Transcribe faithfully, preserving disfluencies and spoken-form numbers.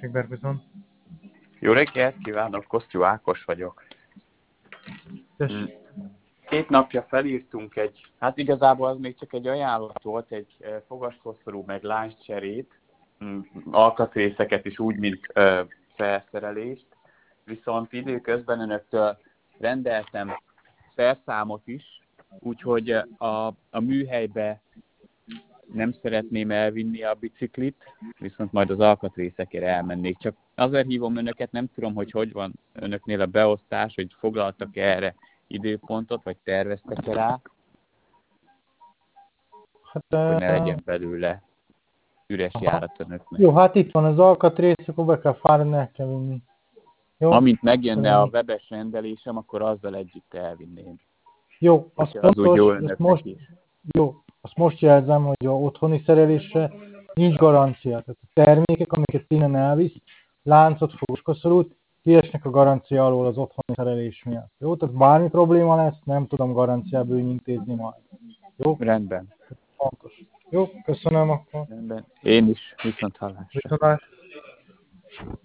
Ekber viszont. Jó reggelt kívánok, Kosztyú Ákos vagyok. Tessék. Két napja felírtunk egy, hát igazából az még csak egy ajánlat volt, egy fogaskoszorú meg láncserét, alkatrészeket is úgy, mint felszerelést, viszont időközben önöktől rendeltem szerszámot is, úgyhogy a, a műhelybe nem szeretném elvinni a biciklit, viszont majd az alkatrészekért elmennék. Csak azért hívom önöket, nem tudom, hogy hogy van önöknél a beosztás, hogy foglaltak -e erre időpontot, vagy terveztek-e rá, Hát, hogy ne legyen belőle üres aha. járat önöknek. Jó, hát itt van az alkatrész, akkor be kell fárni, el kell vinni. Jó? Amint megjönne Köszönöm. a webes rendelésem, akkor azzal együtt elvinném. Jó, az Hogyha az úgy jó fontos, azt önöknek most, is. jó, azt most jelzem, hogy a otthoni szerelésre nincs garancia. Tehát a termékek, amiket innen elvisz, láncot, fogaskoszorút, kiesnek a garancia alól az otthoni szerelés miatt. Jó, tehát bármi probléma lesz, nem tudom garanciából intézni majd. Jó? Rendben. Fontos. Jó, köszönöm akkor. Rendben. Én is. Viszont hallásra. Viszontlátásra.